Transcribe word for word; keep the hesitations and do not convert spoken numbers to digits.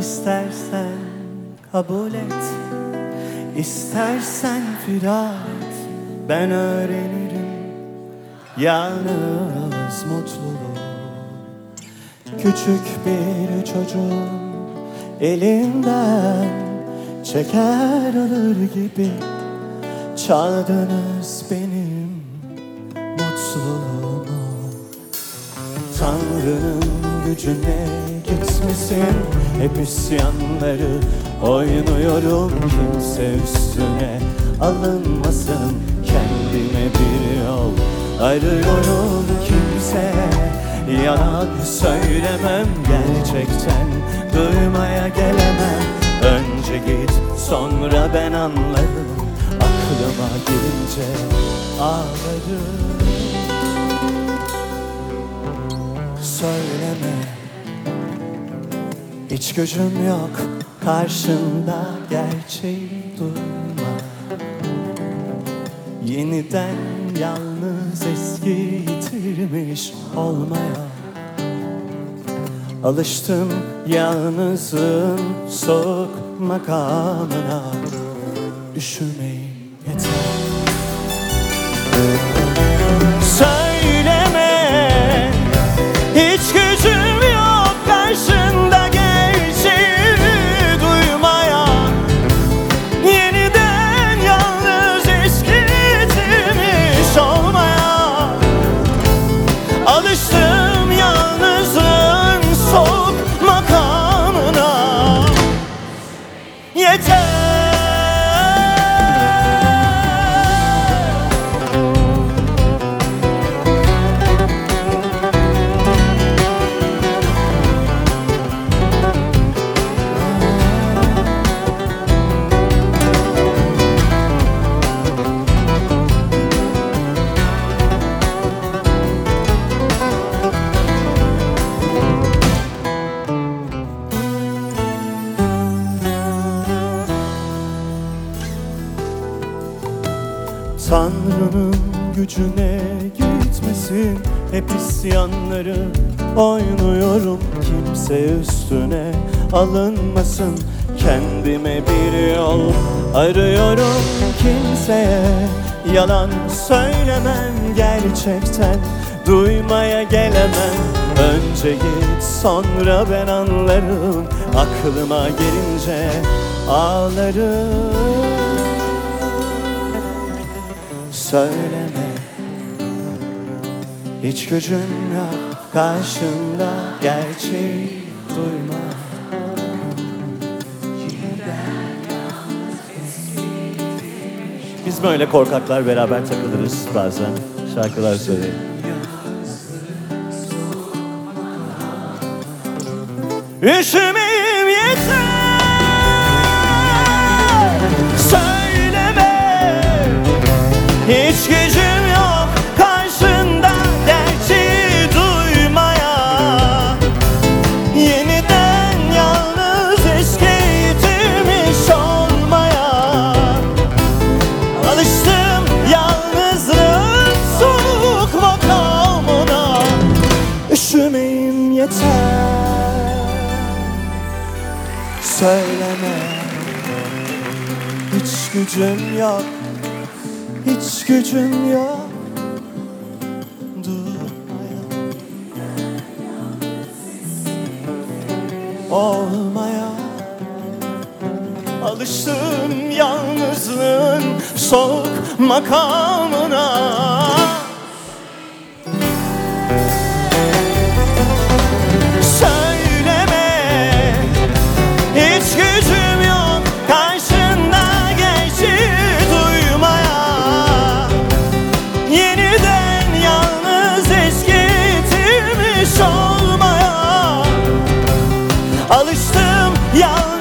İstersen kabul et, istersen firar et. Ben öğrenirim yalnız mutluluğu. Küçük bir çocuğun elinden çeker alır gibi çaldınız benim mutluluğumu. Tanrı'nın gücüne gitmesin hep isyanları, oynuyorum kimse üstüne alınmasın. Kendime bir yol arıyorum, kimse yalan söylemem. Gerçekten duymaya gelemem. Önce git sonra ben anlarım. Aklıma gelince ağlarım. Söyleme, hiç gücüm yok karşında, gerçeği duyma. Yeniden yalnız eski yitirmiş olmaya. Alıştım yalnızlığın soğuk makamına. Üşümeyin yeter. Söyleme, hiç gücüm yok karşında gerçeği duymaya. Yeniden yalnız eskitilmiş olmaya. Alıştım yalnızlığın soğuk makamına. Yeter. Tanrı'nın gücüne gitmesin hep isyanları, oynuyorum kimse üstüne alınmasın. Kendime bir yol arıyorum, kimseye yalan söylemem. Gerçekten duymaya gelemem. Önce git sonra ben anlarım. Aklıma gelince ağlarım. Söyleme, hiç gücüm yok karşında, gerçeği duyma. Biz böyle korkaklar beraber takılırız bazen, şarkılar söyleyelim. Üşümeyim yeter. Hiç gücüm yok karşında gerçeği duymaya. Yeniden yalnız eski yitirmiş olmaya. Alıştım yalnızlığın soğuk makamına. Üşümeyim yeter. Söyleme, hiç gücüm yok, hiç gücüm yok durmaya, olmaya. Alıştım yalnızlığın soğuk makamına. Söyleme, hiç gücüm yok karşında gerçeği duymaya. Yeniden yalnız eskitilmiş olmaya. Alıştım yalnız